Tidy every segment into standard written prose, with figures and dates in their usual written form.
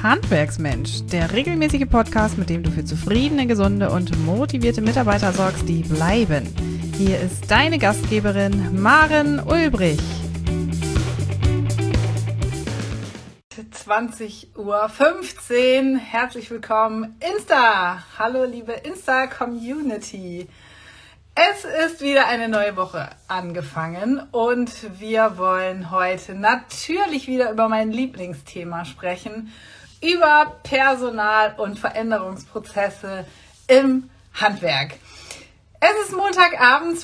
Handwerksmensch, der regelmäßige Podcast, mit dem du für zufriedene, gesunde und motivierte Mitarbeiter sorgst, die bleiben. Hier ist deine Gastgeberin Maren Ulbrich. 20:15 Uhr. Herzlich willkommen Insta. Hallo liebe Insta-Community. Es ist wieder eine neue Woche angefangen und wir wollen heute natürlich wieder über mein Lieblingsthema sprechen, über Personal- und Veränderungsprozesse im Handwerk. Es ist Montagabend,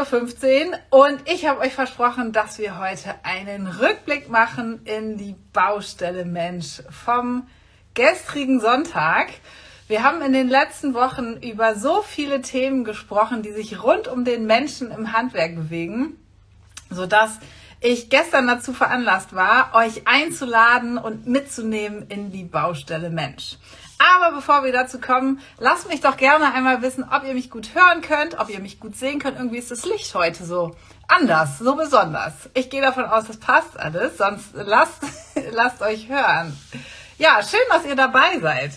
20:15 Uhr und ich habe euch versprochen, dass wir heute einen Rückblick machen in die Baustelle Mensch vom gestrigen Sonntag. Wir haben in den letzten Wochen über so viele Themen gesprochen, die sich rund um den Menschen im Handwerk bewegen, sodass ich gestern dazu veranlasst war, euch einzuladen und mitzunehmen in die Baustelle Mensch. Aber bevor wir dazu kommen, lasst mich doch gerne einmal wissen, ob ihr mich gut hören könnt, ob ihr mich gut sehen könnt. Irgendwie ist das Licht heute so anders, so besonders. Ich gehe davon aus, das passt alles, sonst lasst euch hören. Ja, schön, dass ihr dabei seid.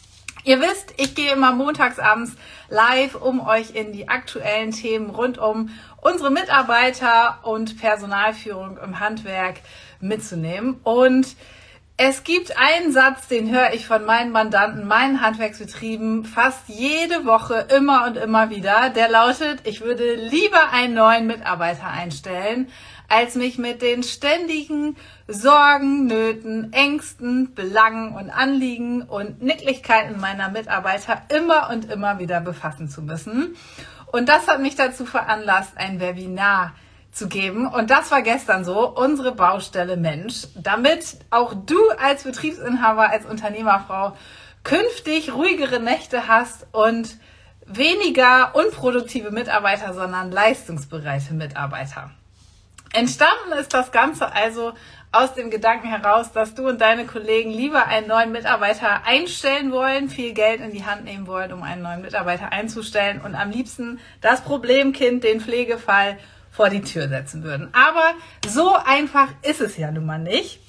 Ihr wisst, ich gehe immer montagsabends live, um euch in die aktuellen Themen rund um unsere Mitarbeiter und Personalführung im Handwerk mitzunehmen. Und es gibt einen Satz, den höre ich von meinen Mandanten, meinen Handwerksbetrieben fast jede Woche immer und immer wieder. Der lautet: Ich würde lieber einen neuen Mitarbeiter einstellen, als mich mit den ständigen Sorgen, Nöten, Ängsten, Belangen und Anliegen und Nicklichkeiten meiner Mitarbeiter immer und immer wieder befassen zu müssen. Und das hat mich dazu veranlasst, ein Webinar zu geben. Und das war gestern so, unsere Baustelle Mensch, damit auch du als Betriebsinhaber, als Unternehmerfrau künftig ruhigere Nächte hast und weniger unproduktive Mitarbeiter, sondern leistungsbereite Mitarbeiter. Entstanden ist das Ganze also aus dem Gedanken heraus, dass du und deine Kollegen lieber einen neuen Mitarbeiter einstellen wollen, viel Geld in die Hand nehmen wollen, um einen neuen Mitarbeiter einzustellen und am liebsten das Problemkind, den Pflegefall, vor die Tür setzen würden. Aber so einfach ist es ja nun mal nicht.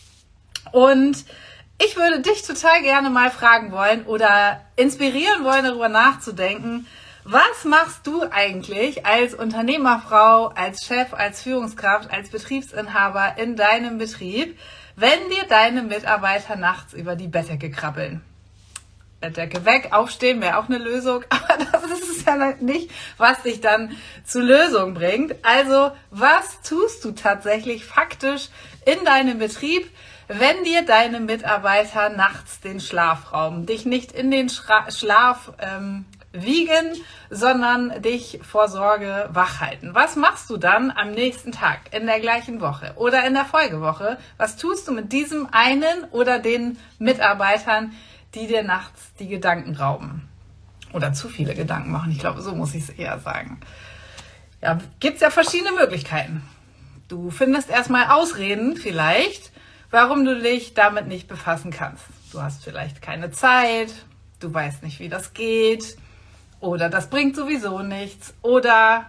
Und ich würde dich total gerne mal fragen wollen oder inspirieren wollen, darüber nachzudenken: Was machst du eigentlich als Unternehmerfrau, als Chef, als Führungskraft, als Betriebsinhaber in deinem Betrieb, wenn dir deine Mitarbeiter nachts über die Bettdecke krabbeln? Bettdecke weg, aufstehen wäre auch eine Lösung, aber das ist es ja nicht, was dich dann zur Lösung bringt. Also, was tust du tatsächlich faktisch in deinem Betrieb, wenn dir deine Mitarbeiter nachts den Schlaf rauben, dich nicht in den Schlaf wiegen, sondern dich vor Sorge wach halten? Was machst du dann am nächsten Tag, in der gleichen Woche oder in der Folgewoche? Was tust du mit diesem einen oder den Mitarbeitern, die dir nachts die Gedanken rauben? Oder zu viele Gedanken machen, ich glaube, so muss ich es eher sagen. Ja, gibt's ja verschiedene Möglichkeiten. Du findest erstmal Ausreden vielleicht, warum du dich damit nicht befassen kannst. Du hast vielleicht keine Zeit, du weißt nicht, wie das geht, oder das bringt sowieso nichts, oder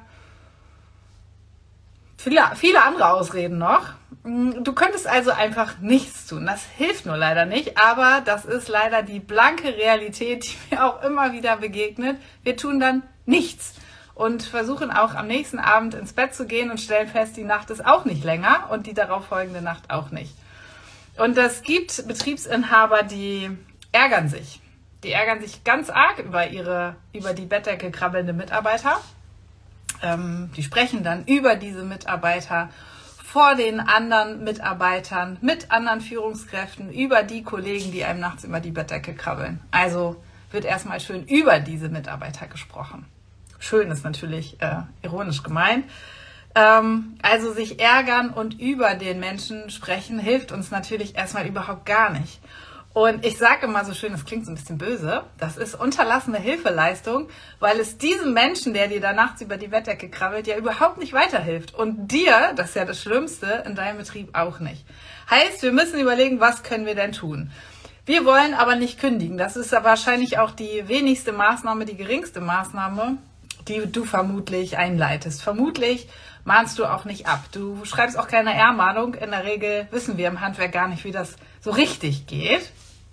viele andere Ausreden noch. Du könntest also einfach nichts tun. Das hilft nur leider nicht, aber das ist leider die blanke Realität, die mir auch immer wieder begegnet. Wir tun dann nichts und versuchen auch am nächsten Abend ins Bett zu gehen und stellen fest, die Nacht ist auch nicht länger und die darauffolgende Nacht auch nicht. Und es gibt Betriebsinhaber, die ärgern sich. Die ärgern sich ganz arg über die Bettdecke krabbelnde Mitarbeiter. Die sprechen dann über diese Mitarbeiter vor den anderen Mitarbeitern, mit anderen Führungskräften, über die Kollegen, die einem nachts über die Bettdecke krabbeln. Also wird erstmal schön über diese Mitarbeiter gesprochen. Schön ist natürlich ironisch gemeint. Also sich ärgern und über den Menschen sprechen, hilft uns natürlich erstmal überhaupt gar nicht. Und ich sage immer so schön, das klingt so ein bisschen böse, das ist unterlassene Hilfeleistung, weil es diesem Menschen, der dir da nachts über die Bettdecke krabbelt, ja überhaupt nicht weiterhilft. Und dir, das ist ja das Schlimmste, in deinem Betrieb auch nicht. Heißt, wir müssen überlegen, was können wir denn tun? Wir wollen aber nicht kündigen. Das ist ja wahrscheinlich auch die wenigste Maßnahme, die geringste Maßnahme, die du vermutlich einleitest. Vermutlich mahnst du auch nicht ab. Du schreibst auch keine Ermahnung. In der Regel wissen wir im Handwerk gar nicht, wie das so richtig geht.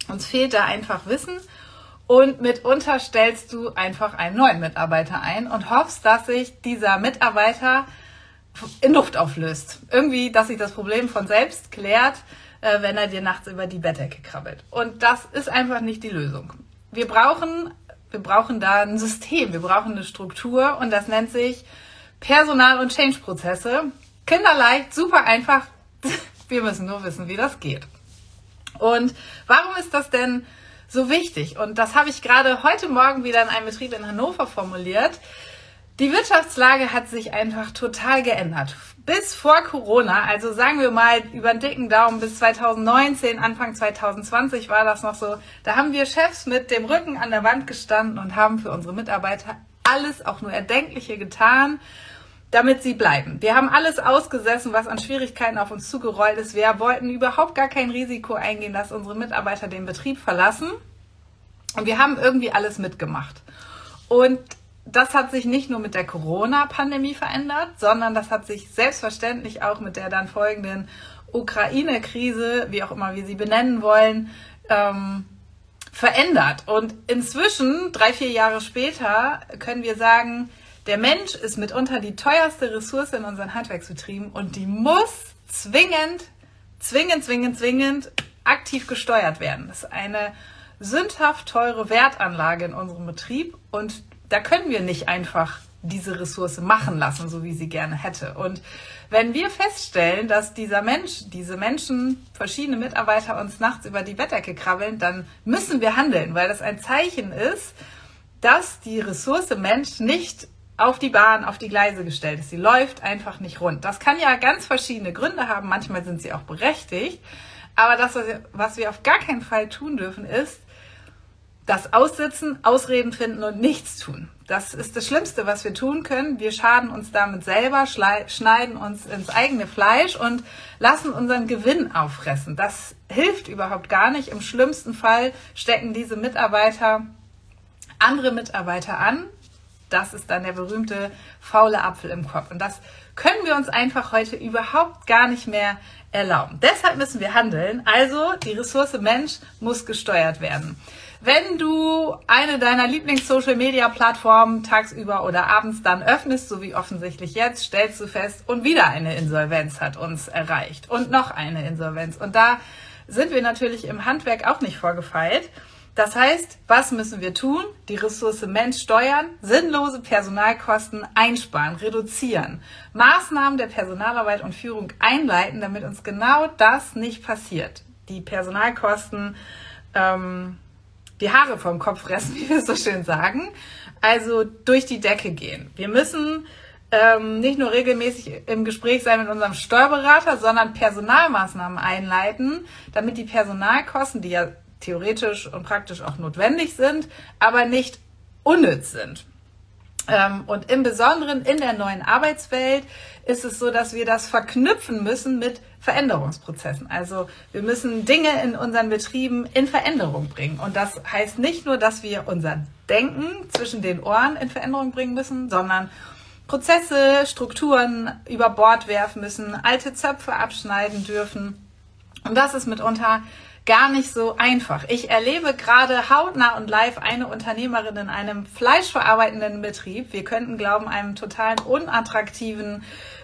Uns fehlt da einfach Wissen und mitunter stellst du einfach einen neuen Mitarbeiter ein und hoffst, dass sich dieser Mitarbeiter in Luft auflöst. Irgendwie, dass sich das Problem von selbst klärt, wenn er dir nachts über die Bettdecke krabbelt. Und das ist einfach nicht die Lösung. Wir brauchen da ein System, wir brauchen eine Struktur und das nennt sich Personal- und Change-Prozesse. Kinderleicht, super einfach. Wir müssen nur wissen, wie das geht. Und warum ist das denn so wichtig? Und das habe ich gerade heute Morgen wieder in einem Betrieb in Hannover formuliert. Die Wirtschaftslage hat sich einfach total geändert. Bis vor Corona, also sagen wir mal über den dicken Daumen bis 2019, Anfang 2020 war das noch so, da haben wir Chefs mit dem Rücken an der Wand gestanden und haben für unsere Mitarbeiter alles, auch nur Erdenkliche getan, damit sie bleiben. Wir haben alles ausgesessen, was an Schwierigkeiten auf uns zugerollt ist. Wir wollten überhaupt gar kein Risiko eingehen, dass unsere Mitarbeiter den Betrieb verlassen. Und wir haben irgendwie alles mitgemacht. Und das hat sich nicht nur mit der Corona-Pandemie verändert, sondern das hat sich selbstverständlich auch mit der dann folgenden Ukraine-Krise, wie auch immer wir sie benennen wollen, verändert. Und inzwischen, 3-4 Jahre später, können wir sagen, der Mensch ist mitunter die teuerste Ressource in unseren Handwerksbetrieben und die muss zwingend aktiv gesteuert werden. Das ist eine sündhaft teure Wertanlage in unserem Betrieb und da können wir nicht einfach diese Ressource machen lassen, so wie sie gerne hätte. Und wenn wir feststellen, dass diese Menschen, verschiedene Mitarbeiter uns nachts über die Bettdecke krabbeln, dann müssen wir handeln, weil das ein Zeichen ist, dass die Ressource Mensch nicht auf die Bahn, auf die Gleise gestellt ist. Sie läuft einfach nicht rund. Das kann ja ganz verschiedene Gründe haben. Manchmal sind sie auch berechtigt. Aber das, was wir auf gar keinen Fall tun dürfen, ist, das Aussitzen, Ausreden finden und nichts tun. Das ist das Schlimmste, was wir tun können. Wir schaden uns damit selber, schneiden uns ins eigene Fleisch und lassen unseren Gewinn auffressen. Das hilft überhaupt gar nicht. Im schlimmsten Fall stecken diese Mitarbeiter andere Mitarbeiter an. Das ist dann der berühmte faule Apfel im Kopf. Und das können wir uns einfach heute überhaupt gar nicht mehr erlauben. Deshalb müssen wir handeln. Also die Ressource Mensch muss gesteuert werden. Wenn du eine deiner Lieblings-Social-Media-Plattformen tagsüber oder abends dann öffnest, so wie offensichtlich jetzt, stellst du fest, und wieder eine Insolvenz hat uns erreicht und noch eine Insolvenz. Und da sind wir natürlich im Handwerk auch nicht vorgefeilt. Das heißt, was müssen wir tun? Die Ressource Mensch steuern, sinnlose Personalkosten einsparen, reduzieren, Maßnahmen der Personalarbeit und Führung einleiten, damit uns genau das nicht passiert. Die Personalkosten, die Haare vom Kopf fressen, wie wir so schön sagen, also durch die Decke gehen. Wir müssen nicht nur regelmäßig im Gespräch sein mit unserem Steuerberater, sondern Personalmaßnahmen einleiten, damit die Personalkosten, die ja theoretisch und praktisch auch notwendig sind, aber nicht unnütz sind. Und im Besonderen in der neuen Arbeitswelt ist es so, dass wir das verknüpfen müssen mit Veränderungsprozessen. Also wir müssen Dinge in unseren Betrieben in Veränderung bringen. Und das heißt nicht nur, dass wir unser Denken zwischen den Ohren in Veränderung bringen müssen, sondern Prozesse, Strukturen über Bord werfen müssen, alte Zöpfe abschneiden dürfen. Und das ist mitunter gar nicht so einfach. Ich erlebe gerade hautnah und live eine Unternehmerin in einem fleischverarbeitenden Betrieb. Wir könnten glauben, einem totalen unattraktiven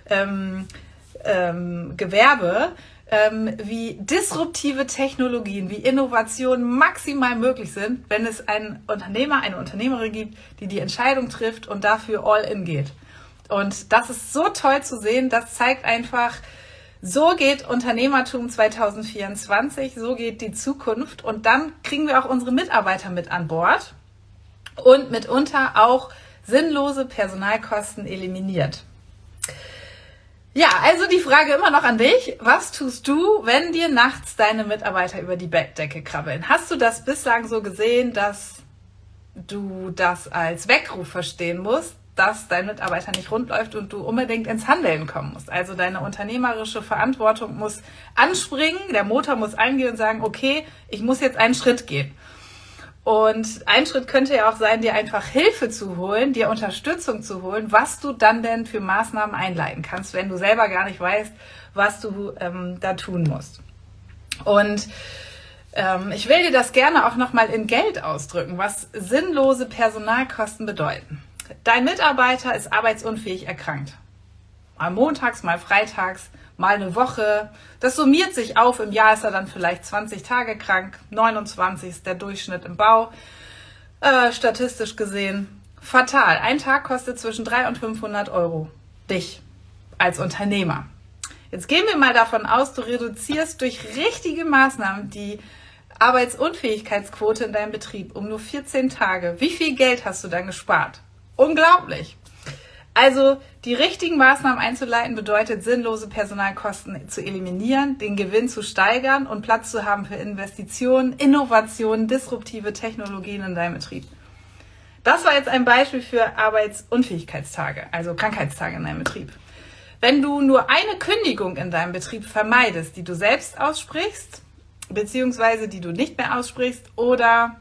Gewerbe, wie disruptive Technologien, wie Innovationen maximal möglich sind, wenn es einen Unternehmer, eine Unternehmerin gibt, die die Entscheidung trifft und dafür all in geht. Und das ist so toll zu sehen. Das zeigt einfach, so geht Unternehmertum 2024, so geht die Zukunft und dann kriegen wir auch unsere Mitarbeiter mit an Bord und mitunter auch sinnlose Personalkosten eliminiert. Ja, also die Frage immer noch an dich, was tust du, wenn dir nachts deine Mitarbeiter über die Bettdecke krabbeln? Hast du das bislang so gesehen, dass du das als Weckruf verstehen musst, dass dein Mitarbeiter nicht rund läuft und du unbedingt ins Handeln kommen musst? Also deine unternehmerische Verantwortung muss anspringen, der Motor muss angehen und sagen, okay, ich muss jetzt einen Schritt gehen. Und ein Schritt könnte ja auch sein, dir einfach Hilfe zu holen, dir Unterstützung zu holen, was du dann denn für Maßnahmen einleiten kannst, wenn du selber gar nicht weißt, was du da tun musst. Und Ich will dir das gerne auch nochmal in Geld ausdrücken, was sinnlose Personalkosten bedeuten. Dein Mitarbeiter ist arbeitsunfähig erkrankt. Mal montags, mal freitags, mal eine Woche. Das summiert sich auf. Im Jahr ist er dann vielleicht 20 Tage krank. 29 ist der Durchschnitt im Bau. Statistisch gesehen fatal. Ein Tag kostet zwischen 300 und 500 Euro. Dich als Unternehmer. Jetzt gehen wir mal davon aus, du reduzierst durch richtige Maßnahmen die Arbeitsunfähigkeitsquote in deinem Betrieb um nur 14 Tage. Wie viel Geld hast du dann gespart? Unglaublich! Also die richtigen Maßnahmen einzuleiten bedeutet, sinnlose Personalkosten zu eliminieren, den Gewinn zu steigern und Platz zu haben für Investitionen, Innovationen, disruptive Technologien in deinem Betrieb. Das war jetzt ein Beispiel für Arbeitsunfähigkeitstage, also Krankheitstage in deinem Betrieb. Wenn du nur eine Kündigung in deinem Betrieb vermeidest, die du selbst aussprichst, beziehungsweise die du nicht mehr aussprichst oder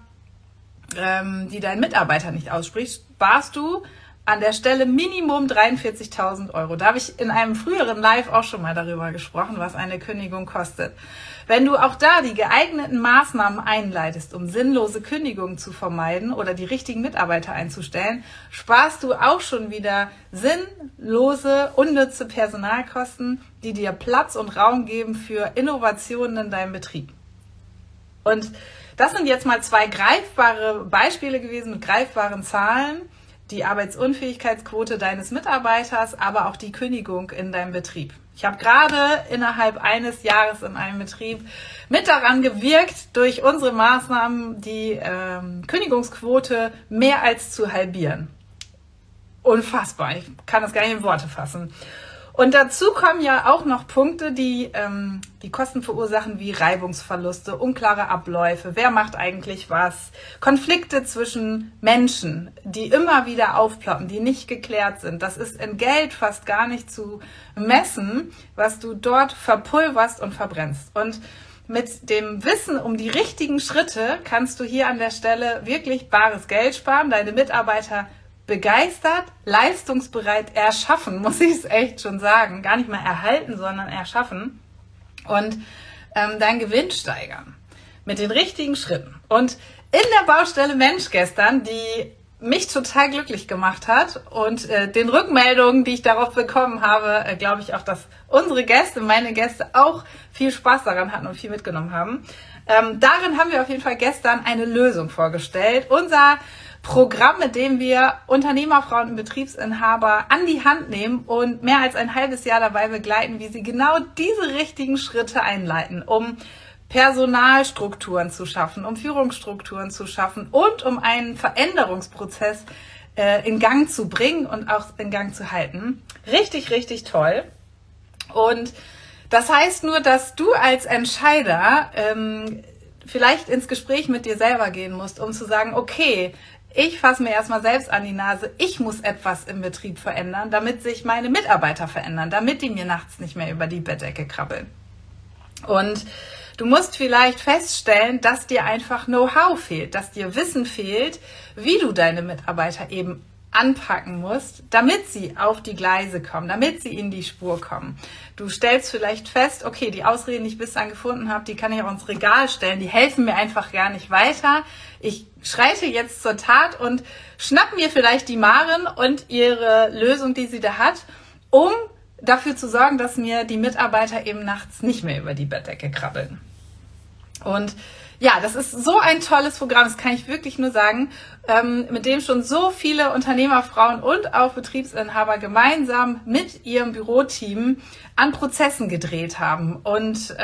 die dein Mitarbeiter nicht ausspricht, sparst du an der Stelle Minimum 43.000 Euro. Da habe ich in einem früheren Live auch schon mal darüber gesprochen, was eine Kündigung kostet. Wenn du auch da die geeigneten Maßnahmen einleitest, um sinnlose Kündigungen zu vermeiden oder die richtigen Mitarbeiter einzustellen, sparst du auch schon wieder sinnlose, unnütze Personalkosten, die dir Platz und Raum geben für Innovationen in deinem Betrieb. Und das sind jetzt mal 2 greifbare Beispiele gewesen mit greifbaren Zahlen. Die Arbeitsunfähigkeitsquote deines Mitarbeiters, aber auch die Kündigung in deinem Betrieb. Ich habe gerade innerhalb eines Jahres in einem Betrieb mit daran gewirkt, durch unsere Maßnahmen die Kündigungsquote mehr als zu halbieren. Unfassbar, ich kann das gar nicht in Worte fassen. Und dazu kommen ja auch noch Punkte, die die Kosten verursachen, wie Reibungsverluste, unklare Abläufe, wer macht eigentlich was, Konflikte zwischen Menschen, die immer wieder aufploppen, die nicht geklärt sind. Das ist in Geld fast gar nicht zu messen, was du dort verpulverst und verbrennst. Und mit dem Wissen um die richtigen Schritte kannst du hier an der Stelle wirklich bares Geld sparen, deine Mitarbeiter begeistert, leistungsbereit erschaffen, muss ich es echt schon sagen. Gar nicht mal erhalten, sondern erschaffen. Und deinen Gewinn steigern. Mit den richtigen Schritten. Und in der Baustelle Mensch gestern, die mich total glücklich gemacht hat und den Rückmeldungen, die ich darauf bekommen habe, glaube ich auch, dass unsere Gäste, meine Gäste auch viel Spaß daran hatten und viel mitgenommen haben. Darin haben wir auf jeden Fall gestern eine Lösung vorgestellt. Unser Programm, mit dem wir Unternehmerfrauen und Betriebsinhaber an die Hand nehmen und mehr als ein halbes Jahr dabei begleiten, wie sie genau diese richtigen Schritte einleiten, um Personalstrukturen zu schaffen, um Führungsstrukturen zu schaffen und um einen Veränderungsprozess in Gang zu bringen und auch in Gang zu halten. Richtig, richtig toll. Und das heißt nur, dass du als Entscheider vielleicht ins Gespräch mit dir selber gehen musst, um zu sagen, okay, ich fasse mir erstmal selbst an die Nase, ich muss etwas im Betrieb verändern, damit sich meine Mitarbeiter verändern, damit die mir nachts nicht mehr über die Bettdecke krabbeln. Und du musst vielleicht feststellen, dass dir einfach Know-how fehlt, dass dir Wissen fehlt, wie du deine Mitarbeiter eben anpacken musst, damit sie auf die Gleise kommen, damit sie in die Spur kommen. Du stellst vielleicht fest, okay, die Ausreden, die ich bislang gefunden habe, die kann ich auch ins Regal stellen, die helfen mir einfach gar nicht weiter. Ich schreite jetzt zur Tat und schnapp mir vielleicht die Maren und ihre Lösung, die sie da hat, um dafür zu sorgen, dass mir die Mitarbeiter eben nachts nicht mehr über die Bettdecke krabbeln. Und ja, das ist so ein tolles Programm, das kann ich wirklich nur sagen, mit dem schon so viele Unternehmerfrauen und auch Betriebsinhaber gemeinsam mit ihrem Büroteam an Prozessen gedreht haben und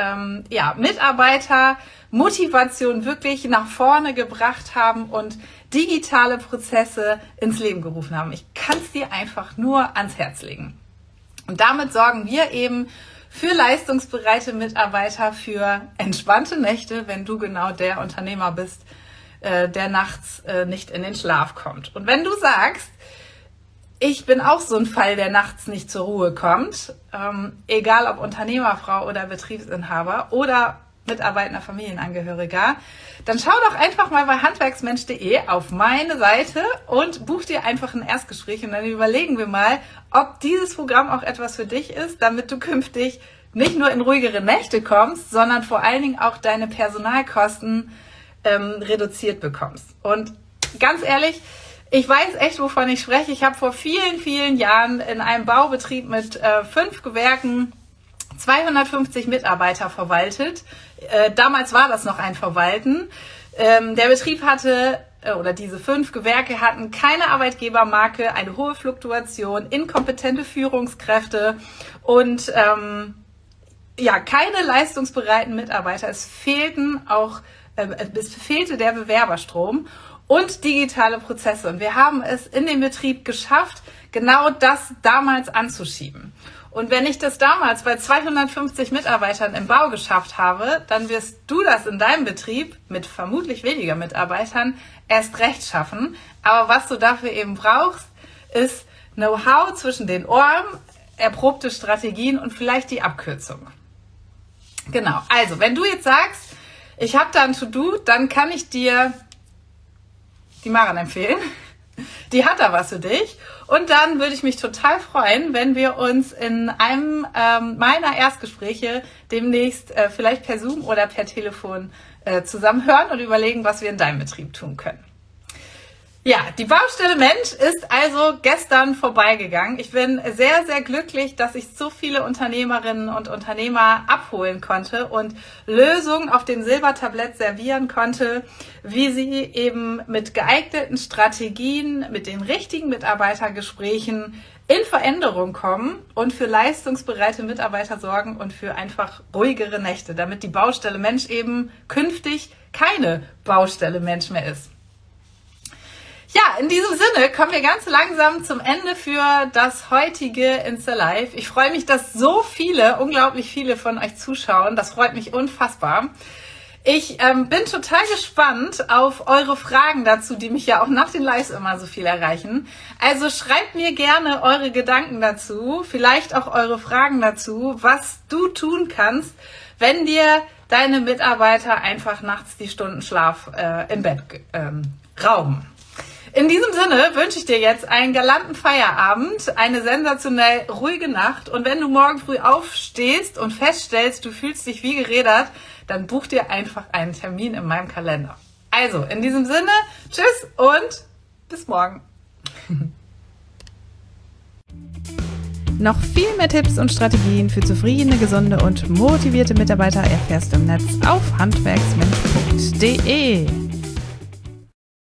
Mitarbeitermotivation wirklich nach vorne gebracht haben und digitale Prozesse ins Leben gerufen haben. Ich kann es dir einfach nur ans Herz legen. Und damit sorgen wir eben für leistungsbereite Mitarbeiter, für entspannte Nächte, wenn du genau der Unternehmer bist, der nachts nicht in den Schlaf kommt. Und wenn du sagst, ich bin auch so ein Fall, der nachts nicht zur Ruhe kommt, egal ob Unternehmerfrau oder Betriebsinhaber oder mitarbeitender Familienangehöriger, dann schau doch einfach mal bei handwerksmensch.de auf meine Seite und buch dir einfach ein Erstgespräch und dann überlegen wir mal, ob dieses Programm auch etwas für dich ist, damit du künftig nicht nur in ruhigere Nächte kommst, sondern vor allen Dingen auch deine Personalkosten reduziert bekommst. Und ganz ehrlich, ich weiß echt, wovon ich spreche. Ich habe vor vielen, vielen Jahren in einem Baubetrieb mit 5 Gewerken 250 Mitarbeiter verwaltet. Damals war das noch ein Verwalten. Der Betrieb hatte, oder diese 5 Gewerke hatten keine Arbeitgebermarke, eine hohe Fluktuation, inkompetente Führungskräfte und keine leistungsbereiten Mitarbeiter. Es fehlte der Bewerberstrom und digitale Prozesse. Und wir haben es in dem Betrieb geschafft, genau das damals anzuschieben. Und wenn ich das damals bei 250 Mitarbeitern im Bau geschafft habe, dann wirst du das in deinem Betrieb mit vermutlich weniger Mitarbeitern erst recht schaffen. Aber was du dafür eben brauchst, ist Know-how zwischen den Ohren, erprobte Strategien und vielleicht die Abkürzung. Genau, also wenn du jetzt sagst, ich habe da ein To-Do, dann kann ich dir die Maren empfehlen. Die hat da was für dich. Und dann würde ich mich total freuen, wenn wir uns in einem meiner Erstgespräche demnächst vielleicht per Zoom oder per Telefon zusammen hören und überlegen, was wir in deinem Betrieb tun können. Ja, die Baustelle Mensch ist also gestern vorbeigegangen. Ich bin sehr, sehr glücklich, dass ich so viele Unternehmerinnen und Unternehmer abholen konnte und Lösungen auf dem Silbertablett servieren konnte, wie sie eben mit geeigneten Strategien, mit den richtigen Mitarbeitergesprächen in Veränderung kommen und für leistungsbereite Mitarbeiter sorgen und für einfach ruhigere Nächte, damit die Baustelle Mensch eben künftig keine Baustelle Mensch mehr ist. Ja, in diesem Sinne kommen wir ganz langsam zum Ende für das heutige Insta Live. Ich freue mich, dass so unglaublich viele von euch zuschauen. Das freut mich unfassbar. Ich bin total gespannt auf eure Fragen dazu, die mich ja auch nach den Lives immer so viel erreichen. Also schreibt mir gerne eure Gedanken dazu, vielleicht auch eure Fragen dazu, was du tun kannst, wenn dir deine Mitarbeiter einfach nachts die Stunden Schlaf im Bett rauben. In diesem Sinne wünsche ich dir jetzt einen galanten Feierabend, eine sensationell ruhige Nacht und wenn du morgen früh aufstehst und feststellst, du fühlst dich wie gerädert, dann buch dir einfach einen Termin in meinem Kalender. Also, in diesem Sinne, tschüss und bis morgen. Noch viel mehr Tipps und Strategien für zufriedene, gesunde und motivierte Mitarbeiter erfährst du im Netz auf handwerksmensch.de.